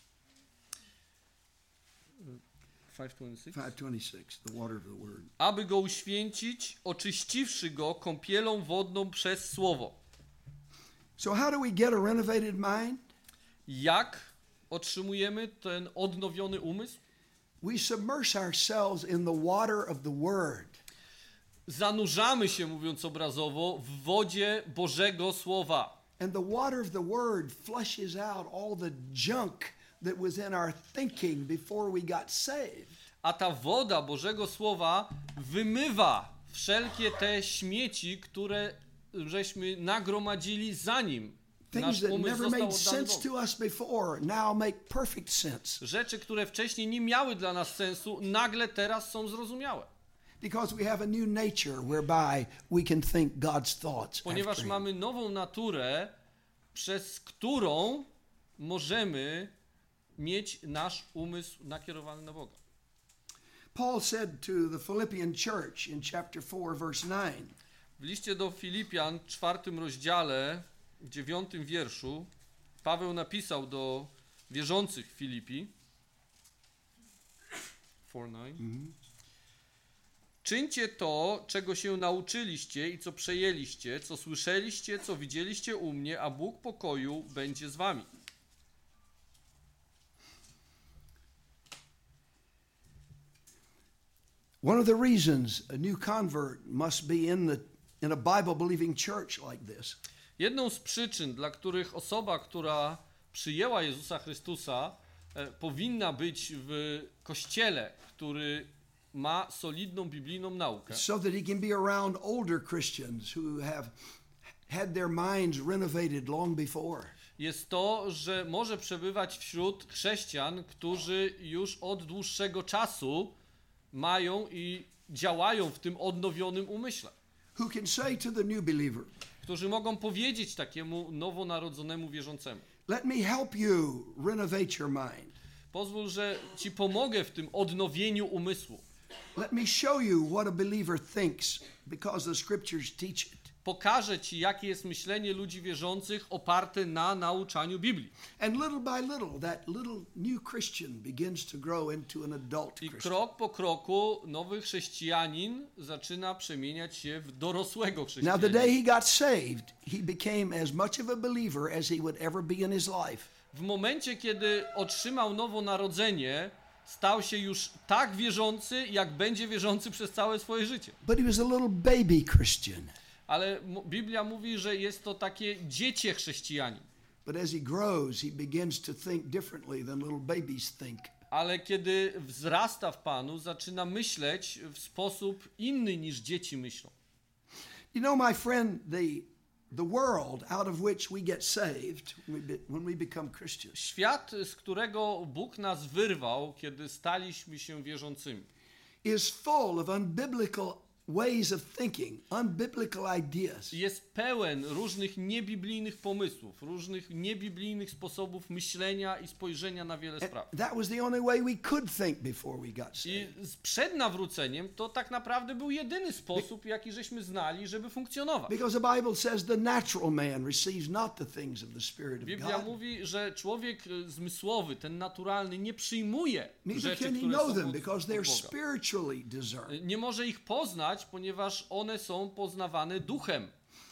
5:26. 5:26, the water of the word. Aby go uświęcić, oczyściwszy go kąpielą wodną przez słowo. So how do we get a renovated mind? Jak otrzymujemy ten odnowiony umysł? We submerge ourselves in the water of the word. Zanurzamy się, mówiąc obrazowo, w wodzie Bożego Słowa. And the water of the word flushes out all the junk that was in our thinking before we got saved. A ta woda Bożego Słowa wymywa wszelkie te śmieci, które żeśmy nagromadzili zanim Things nasz that umysł never został made oddany sense Bogu. to us before now make perfect sense. Rzeczy, które wcześniej nie miały dla nas sensu, nagle teraz są zrozumiałe. Because we have a new nature whereby we can think God's thoughts. Ponieważ after him. mamy nową naturę, przez którą możemy mieć nasz umysł nakierowany na Boga. Paul said to the Philippian church in chapter 4, verse 9, W liście do Filipian, 4 rozdziale, w 9 wierszu, Paweł napisał do wierzących w Filipi 4:9. Czyńcie to, czego się nauczyliście i co przejęliście, co słyszeliście, co widzieliście u mnie, a Bóg pokoju będzie z wami. one of the reasons a new convert must be in a Bible-believing church like this Jedną z przyczyn, dla których osoba, która przyjęła Jezusa Chrystusa, powinna być w kościele, który ma solidną biblijną naukę, so that he can be around older Christians who have had their minds renovated long before. jest to, że może przebywać wśród chrześcijan, którzy już od dłuższego czasu mają i działają w tym odnowionym umyśle. Who can say to the new believer, Którzy mogą powiedzieć takiemu nowonarodzonemu wierzącemu: let me help you renovate your mind. pozwól, że ci pomogę w tym odnowieniu umysłu. Let me show you what a believer thinks because the scriptures teach it. Pokażę ci, jakie jest myślenie ludzi wierzących oparte na nauczaniu Biblii. And little by little, that little new Christian begins to grow into an adult I Christian. krok po kroku nowy chrześcijanin zaczyna przemieniać się w dorosłego Now, the chrześcijanina. day he got saved, he became as much of a believer as he would ever be in his life. W momencie, kiedy otrzymał nowonarodzenie, stał się już tak wierzący, jak będzie wierzący przez całe swoje życie. But he was a little baby Christian. Ale Biblia mówi, że jest to takie dziecię chrześcijanin. But as he grows, he begins to think differently than little babies think. Ale kiedy wzrasta w Panu, zaczyna myśleć w sposób inny niż dzieci myślą. You know, my friend, the world out of which we get saved when we become Christians Świat, z którego Bóg nas wyrwał, kiedy staliśmy się wierzącymi, is full of unbiblical ways of thinking, unbiblical ideas. jest pełen różnych niebiblijnych pomysłów, różnych niebiblijnych sposobów myślenia i spojrzenia na wiele spraw. That was the only way we could think before we got I saved. przed nawróceniem to tak naprawdę był jedyny sposób, jaki żeśmy znali, żeby funkcjonować. Because the Bible says the natural man receives not the things of the Spirit of Biblia God, mówi, że człowiek zmysłowy, ten naturalny, nie przyjmuje neither rzeczy, can he które know są them od because Boga. they're spiritually discerned. Nie może ich poznać, ponieważ one są poznawane duchem.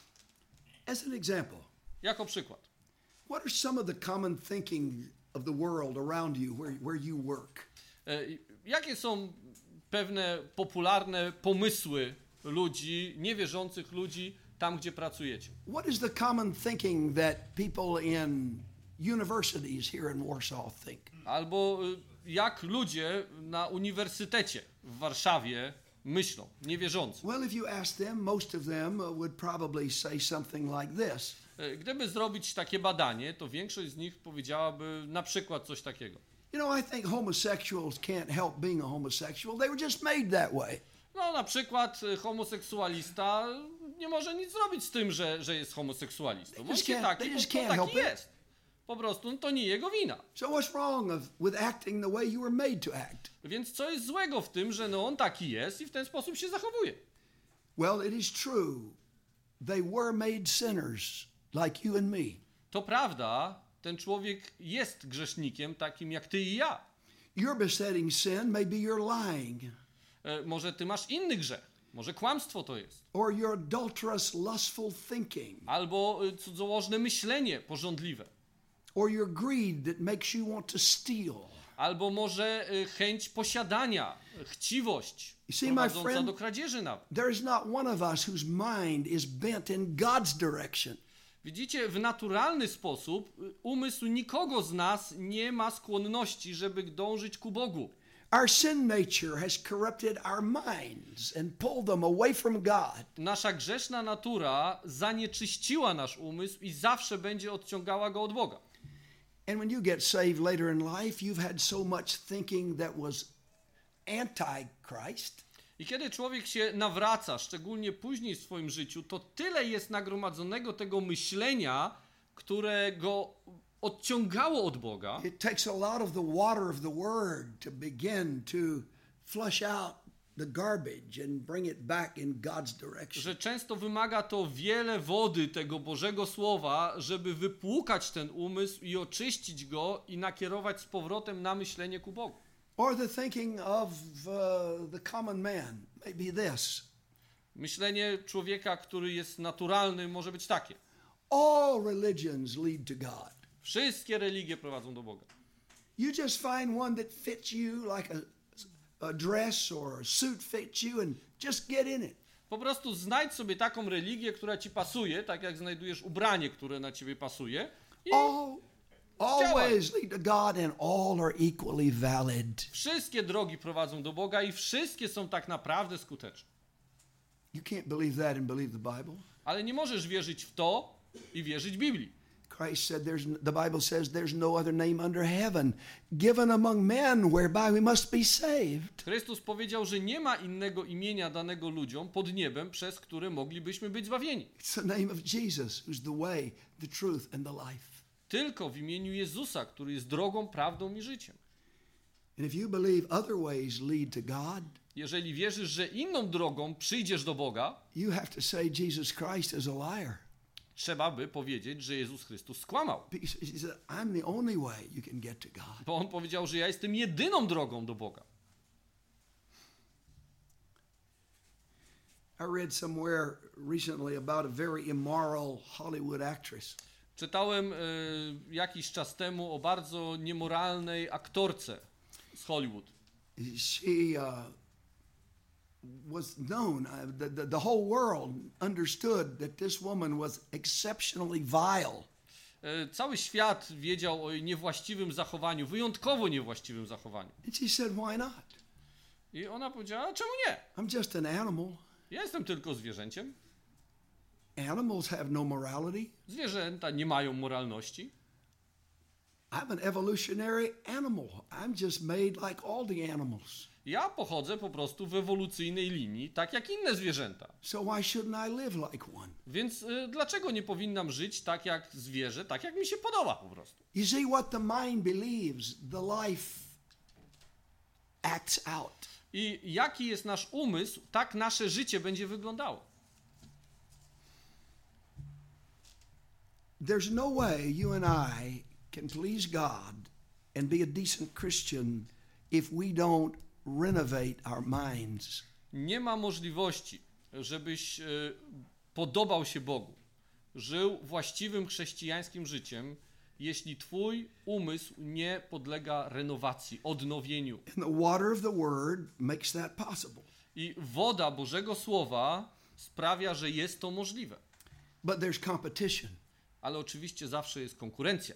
As an example, Jako przykład. what are some of the common thinking of the world around you where you work? Jakie są pewne popularne pomysły ludzi, niewierzących ludzi tam, gdzie pracujecie. What is the common thinking that people in universities here in Warsaw think? Albo jak ludzie na uniwersytecie w Warszawie myślą, niewierzący. Well, if you ask them, most of them would probably say something like this. Gdyby zrobić takie badanie, to większość z nich powiedziałaby na przykład coś takiego. You know, I think homosexuals can't help being a homosexual. They were just made that way. No na przykład homoseksualista nie może nic zrobić z tym, że jest homoseksualistą. On się taki, to taki jest. Po prostu to nie jego wina. So what's wrong with acting the way you were made to act? Więc co jest złego w tym, że on taki jest i w ten sposób się zachowuje? Well, it is true. They were made sinners like you and me. To prawda, ten człowiek jest grzesznikiem takim jak ty i ja. Your besetting sin may be your lying. Może ty masz inny grzech. Może kłamstwo to jest. Or your adulterous, lustful thinking. Albo cudzołożne myślenie pożądliwe. Or your greed that makes you want to steal. Albo może chęć posiadania, chciwość prowadząca do kradzieży nawet. There is not one of us whose mind is bent in God's direction. Widzicie, w naturalny sposób umysł nikogo z nas nie ma skłonności, żeby dążyć ku Bogu. Our sin nature has corrupted our minds and pulled them away from God. Nasza grzeszna natura zanieczyściła nasz umysł i zawsze będzie odciągała go od Boga. And when you get saved later in life, you've had so much thinking that was anti-Christ. I kiedy człowiek się nawraca, szczególnie później w swoim życiu, to tyle jest nagromadzonego tego myślenia, które go odciągało od Boga. It takes a lot of the water of the Word to begin to flush out the garbage and bring it back in God's direction. Że często wymaga to wiele wody tego Bożego Słowa, żeby wypłukać ten umysł i oczyścić go i nakierować z powrotem na myślenie ku Bogu. Or the thinking of the common man may be this. Myślenie człowieka, który jest naturalny, może być takie. All religions lead to God. Wszystkie religie prowadzą do Boga. You just find one that fits you like a dress or a suit fits you and just get in it. Po prostu znajdź sobie taką religię, która ci pasuje, tak jak znajdujesz ubranie, które na ciebie pasuje. I always lead to God and all are equally valid. Wszystkie drogi prowadzą do Boga i wszystkie są tak naprawdę skuteczne. You can't believe that and believe the Bible. Ale nie możesz wierzyć w to i wierzyć Biblii. Christ said the Bible says there's no other name under heaven given among men whereby we must be saved. Chrystus powiedział, że nie ma innego imienia danego ludziom pod niebem, przez które moglibyśmy być zbawieni. It's the name of Jesus, who's the way, the truth and the life. Tylko w imieniu Jezusa, który jest drogą, prawdą i życiem. And if you believe other ways lead to God, jeżeli wierzysz, że inną drogą przyjdziesz do Boga, you have to say Jesus Christ is a liar. Trzeba by powiedzieć, że Jezus Chrystus skłamał. He said, I'm the only way you can get to God. Bo on powiedział, że ja jestem jedyną drogą do Boga. I read somewhere recently about a very immoral Hollywood actress. Czytałem jakiś czas temu o bardzo niemoralnej aktorce z Hollywood. She was known, the whole world understood that this woman was exceptionally vile. Cały świat wiedział o jej niewłaściwym zachowaniu, wyjątkowo niewłaściwym zachowaniu. And she said, why not? I ona powiedziała, czemu nie? I'm just an animal. Ja jestem tylko zwierzęciem. Animals have no morality. Zwierzęta nie mają moralności. I'm an evolutionary animal. I'm just made like all the animals. Ja pochodzę po prostu w ewolucyjnej linii, tak jak inne zwierzęta. So why shouldn't I live like one? Więc dlaczego nie powinnam żyć tak jak zwierzę, tak jak mi się podoba po prostu? You see, what the mind believes, the life acts out. I jaki jest nasz umysł, tak nasze życie będzie wyglądało. There's no way you and I can please God and be a decent Christian if we don't renovate our minds. Nie ma możliwości, żebyś podobał się Bogu, żył właściwym chrześcijańskim życiem, jeśli twój umysł nie podlega renowacji, odnowieniu. And the water of the Word makes that possible. I woda Bożego Słowa sprawia, że jest to możliwe. but there's competition. Ale oczywiście zawsze jest konkurencja.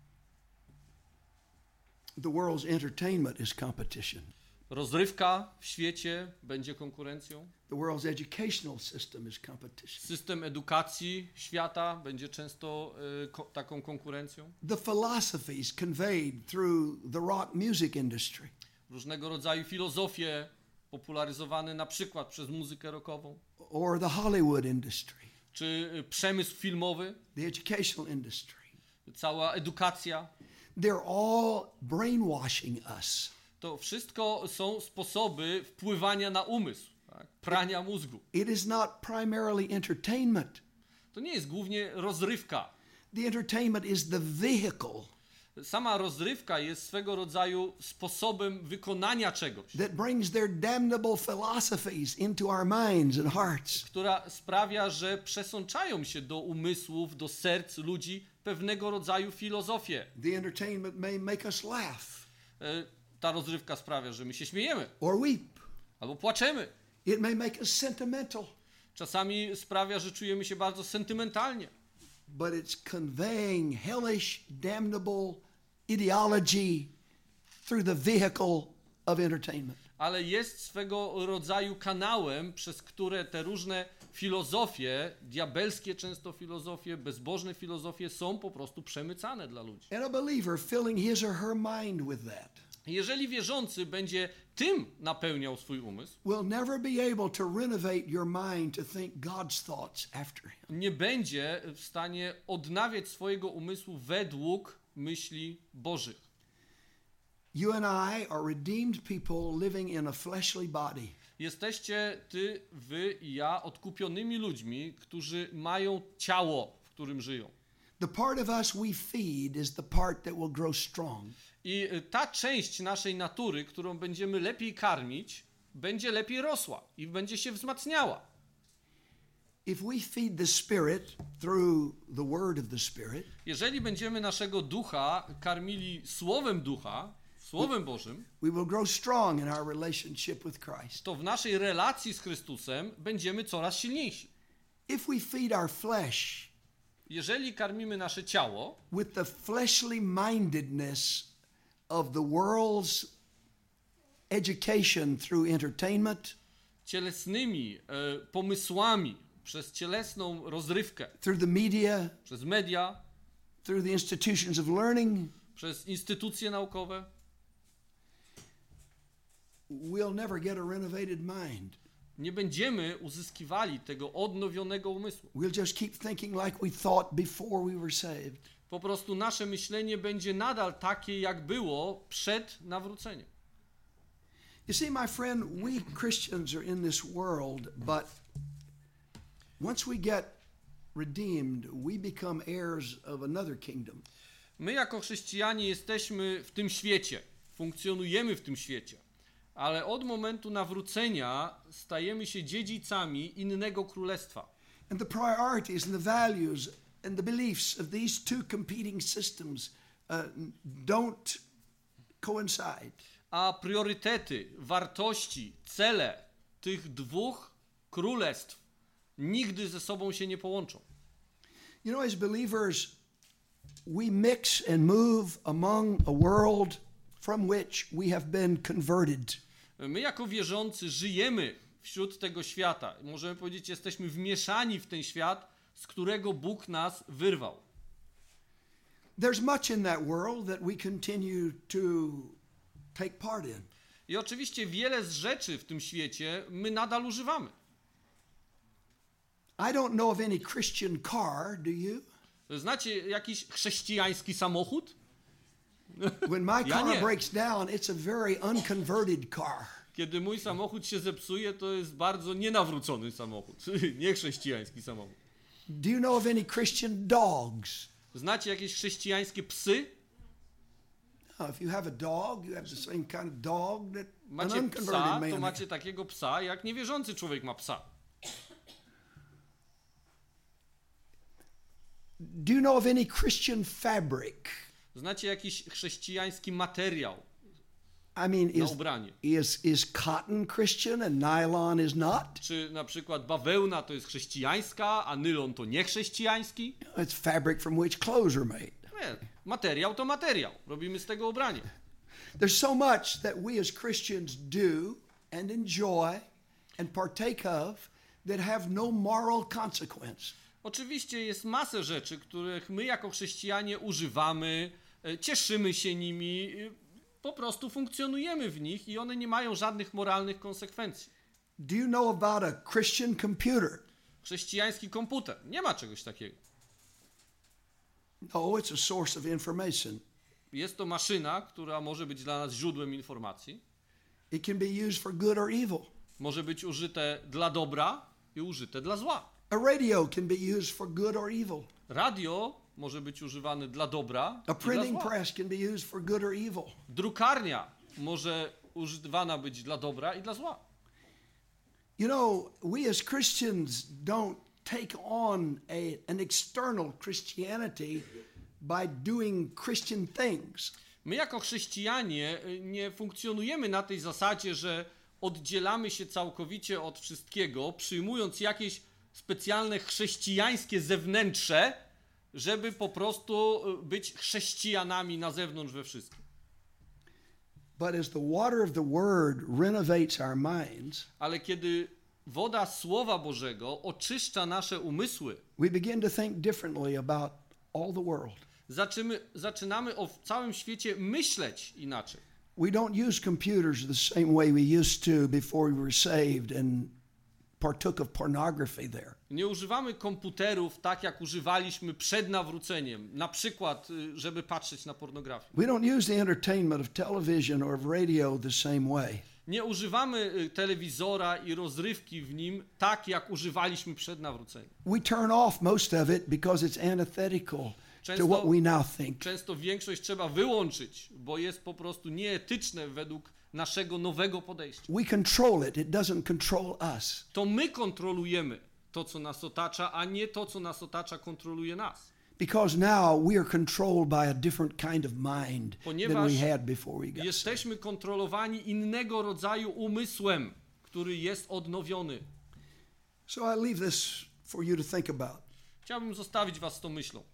The world's entertainment is competition. Rozrywka w świecie będzie konkurencją. The world's educational system is competition. System edukacji świata będzie często taką konkurencją. The philosophies conveyed through the rock music industry. Różnego rodzaju filozofie popularyzowane na przykład przez muzykę rockową. Or the Hollywood industry. Czy przemysł filmowy, The educational industry. cała edukacja. They're all brainwashing us. To wszystko są sposoby wpływania na umysł, tak? Prania mózgu. It is not primarily entertainment. To nie jest głównie rozrywka. The entertainment is the vehicle Sama rozrywka jest swego rodzaju sposobem wykonania czegoś, that brings their damnable philosophies into our minds and hearts. która sprawia, że przesączają się do umysłów, do serc ludzi pewnego rodzaju filozofie. The entertainment may make us laugh Ta rozrywka sprawia, że my się śmiejemy or weep. albo płaczemy. It may make us sentimental, Czasami sprawia, że czujemy się bardzo sentymentalnie. but it's conveying hellish, damnable ideology through the vehicle of entertainment. Ale jest swego rodzaju kanałem, przez które te różne filozofie, diabelskie często filozofie, bezbożne filozofie są po prostu przemycane dla ludzi. And a believer filling his or her mind with that Jeżeli wierzący będzie tym napełniał swój umysł, will never be able to renovate your mind to think God's thoughts after him. nie będzie w stanie odnawiać swojego umysłu według myśli Bożych. You and I are redeemed people living in a fleshly body. Jesteście ty, wy i ja odkupionymi ludźmi, którzy mają ciało, w którym żyją. The part of us we feed is the part that will grow strong. I ta część naszej natury, którą będziemy lepiej karmić, będzie lepiej rosła i będzie się wzmacniała. If we feed the Spirit through the word of the Spirit, Jeżeli będziemy naszego ducha karmili słowem ducha, słowem Bożym, we will grow strong in our relationship with Christ. to w naszej relacji z Chrystusem będziemy coraz silniejsi. If we feed our flesh Jeżeli karmimy nasze ciało with the fleshly mindedness of the world's education through entertainment, cielesnymi pomysłami, przez cielesną rozrywkę, through the media, przez media, through the institutions of learning, przez instytucje naukowe, we'll never get a renovated mind. nie będziemy uzyskiwali tego odnowionego umysłu. We'll just keep thinking like we thought before we were saved. Po prostu nasze myślenie będzie nadal takie, jak było przed nawróceniem. You see, my friend, we Christians are in this world, but once we get redeemed, we become heirs of another kingdom. My jako chrześcijanie jesteśmy w tym świecie, funkcjonujemy w tym świecie, ale od momentu nawrócenia stajemy się dziedzicami innego królestwa. And the priorities and the values and the beliefs of these two competing systems don't coincide. A priorytety, wartości, cele tych dwóch królestw nigdy ze sobą się nie połączą. You know, as believers, we mix and move among a world from which we have been converted. My jako wierzący żyjemy wśród tego świata. Możemy powiedzieć, jesteśmy wmieszani w ten świat, z którego Bóg nas wyrwał. There's much in that world that we continue to take part in. I oczywiście wiele z rzeczy w tym świecie my nadal używamy. I don't know of any Christian car, do you? Znacie jakiś chrześcijański samochód? When my Ja car nie. breaks down, it's a very unconverted car. Kiedy mój samochód się zepsuje, to jest bardzo nienawrócony samochód, nie chrześcijański samochód. Do you know of any Christian dogs? Znacie jakieś chrześcijańskie psy? Now, if you have a dog, you have the same kind of dog that an Macie unconverted psa, man to has. macie takiego psa, jak niewierzący człowiek ma psa. Do you know of any Christian fabric? Znacie jakiś chrześcijański materiał? I mean, na ubranie. is cotton Christian and nylon is not? Czy na przykład bawełna to jest chrześcijańska, a nylon to niechrześcijański? It's fabric from which clothes are made. Nie, materiał to materiał. Robimy z tego ubranie. There's so much that we as Christians do and enjoy and partake of that have no moral consequence. Oczywiście jest masę rzeczy, których my jako chrześcijanie używamy, cieszymy się nimi, po prostu funkcjonujemy w nich i one nie mają żadnych moralnych konsekwencji. Do you know about a Christian computer? Chrześcijański komputer. Nie ma czegoś takiego. No, it's a source of information. Jest to maszyna, która może być dla nas źródłem informacji. It can be used for good or evil. Może być użyte dla dobra i użyte dla zła. A radio can be used for good or evil. Radio może być używane dla dobra A i dla printing zła. press can be used for good or evil. Drukarnia może używana być dla dobra i dla zła. You know, we as Christians don't take on an external Christianity by doing Christian things. My jako chrześcijanie nie funkcjonujemy na tej zasadzie, że oddzielamy się całkowicie od wszystkiego, przyjmując jakieś specjalne chrześcijańskie zewnętrze, żeby po prostu być chrześcijanami na zewnątrz we wszystkim. But as the water of the Word renovates our minds, Ale kiedy woda Słowa Bożego oczyszcza nasze umysły, we begin to think differently about all the world. zaczynamy o całym świecie myśleć inaczej. We don't use computers the same way we used to before we were saved and partook of pornography there. Nie używamy komputerów tak, jak używaliśmy przed nawróceniem, na przykład, żeby patrzeć na pornografię. We don't use the entertainment of television or of radio the same way. Nie używamy telewizora i rozrywki w nim tak, jak używaliśmy przed nawróceniem. We turn off most of it because it's antithetical to what we now think. Często większość trzeba wyłączyć, bo jest po prostu nieetyczne według naszego nowego podejścia. We control it. It doesn't control us. To my kontrolujemy to, co nas otacza, a nie to, co nas otacza, kontroluje nas. Because now we are controlled by a different kind of mind than Ponieważ we had before we got saved. jesteśmy kontrolowani innego rodzaju umysłem, który jest odnowiony. So I leave this for you to think about. Chciałbym zostawić was z tą myślą.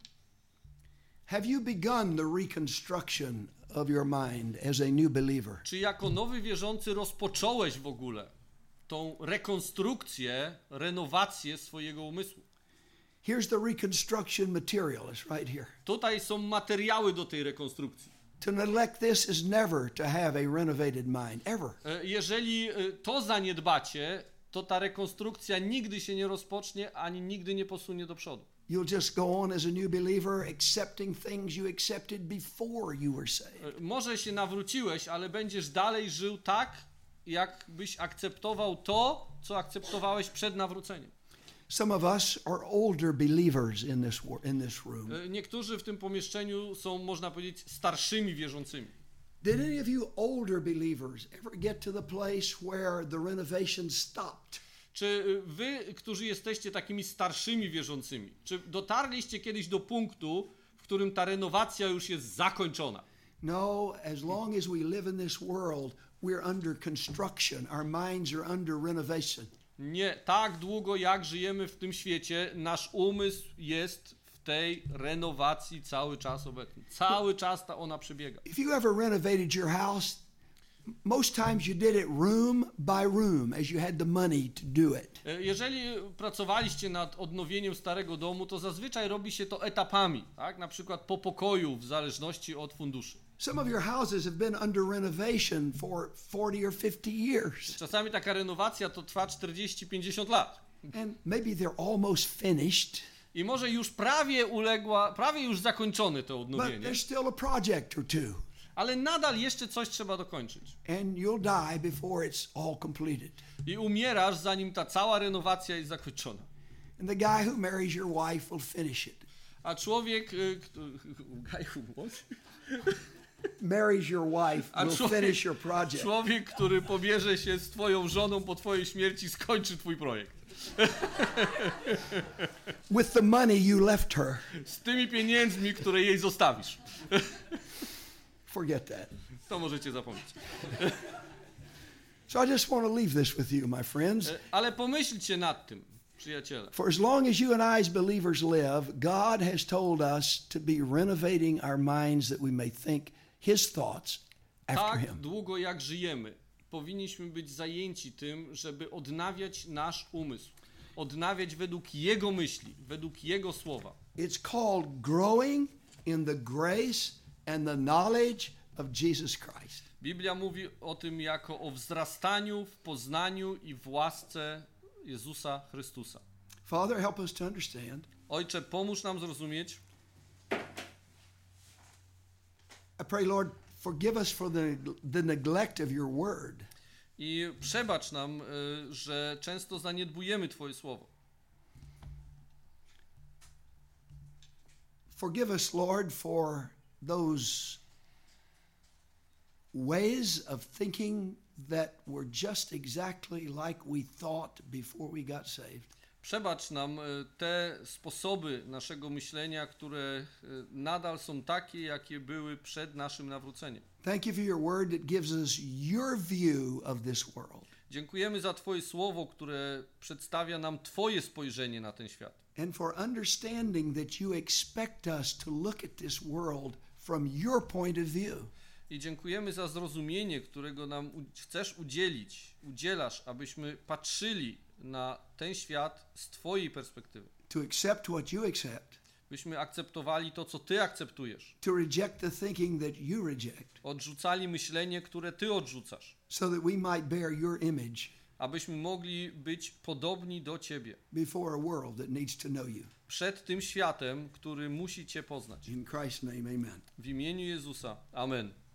Have you begun the reconstruction of your mind as a new believer? Czy jako nowy wierzący rozpocząłeś w ogóle tą rekonstrukcję, renowację swojego umysłu? Here's the reconstruction material. It's right here. Tutaj są materiały do tej rekonstrukcji. To neglect this is never to have a renovated mind, ever. Jeżeli to zaniedbacie, to ta rekonstrukcja nigdy się nie rozpocznie, ani nigdy nie posunie do przodu. You'll just go on as a new believer, accepting things you accepted before you were saved. Może się nawróciłeś, ale będziesz dalej żył tak, jakbyś akceptował to, co akceptowałeś przed nawróceniem. Some of us are older believers in this room. Niektórzy w tym pomieszczeniu są, można powiedzieć, starszymi wierzącymi. Did any of you older believers ever get to the place where the renovation stopped? Czy wy, którzy jesteście takimi starszymi wierzącymi, czy dotarliście kiedyś do punktu, w którym ta renowacja już jest zakończona? No, as long as we live in this world, we're under construction. Our minds are under renovation. Nie, tak długo jak żyjemy w tym świecie, nasz umysł jest w tej renowacji cały czas obecny. Cały czas ona przebiega. If you ever renovated your house, most times you did it room by room as you had the money to do it. Jeżeli pracowaliście nad odnowieniem starego domu, to zazwyczaj robi się to etapami, tak? Na przykład po pokoju w zależności od funduszy. Some of your houses have been under renovation for 40 or 50 years. Czasami taka renowacja to trwa 40-50 lat. And maybe they're almost finished, I może już prawie już zakończone to but odnowienie, there's still a project or two. ale nadal jeszcze coś trzeba dokończyć. And you'll die before it's all completed. I umierasz, zanim ta cała renowacja jest zakończona. And the guy who marries your wife will finish it. A człowiek, Marries your wife will finish your project. człowiek, który pobierze się z twoją żoną po twojej śmierci, skończy twój projekt. With the money you left her. Z tymi pieniędzmi, które jej zostawisz. Forget that. To możecie zapomnieć. So I just want to leave this with you, my friends. Ale pomyślcie nad tym, przyjaciele. For as long as you and I as believers live, God has told us to be renovating our minds that we may think His thoughts after Tak Him. długo jak żyjemy, powinniśmy być zajęci tym, żeby odnawiać nasz umysł. Odnawiać według Jego myśli, według Jego słowa. It's called growing in the grace and the knowledge of Jesus Christ. Biblia mówi o tym jako o wzrastaniu w poznaniu i w łasce Jezusa Chrystusa. Father, help us to understand. Ojcze, pomóż nam zrozumieć. I pray, Lord, forgive us for the neglect of your word. I przebacz nam, że często zaniedbujemy Twoje słowo. Forgive us, Lord, for those ways of thinking that were just exactly like we thought before we got saved. Przebacz nam te sposoby naszego myślenia, które nadal są takie, jakie były przed naszym nawróceniem. Thank you for your word that gives us your view of this world. Dziękujemy za Twoje słowo, które przedstawia nam Twoje spojrzenie na ten świat. And for understanding that you expect us to look at this world from your point of view. I dziękujemy za zrozumienie, którego nam chcesz udzielasz, abyśmy patrzyli na ten świat z Twojej perspektywy. To accept what you accept. Byśmy akceptowali to, co Ty akceptujesz. To reject the thinking that you reject. Odrzucali myślenie, które Ty odrzucasz. So that we might bear your image. Abyśmy mogli być podobni do Ciebie. Before a world that needs to know you. Przed tym światem, który musi Cię poznać. In Christ's name, amen. W imieniu Jezusa. Amen.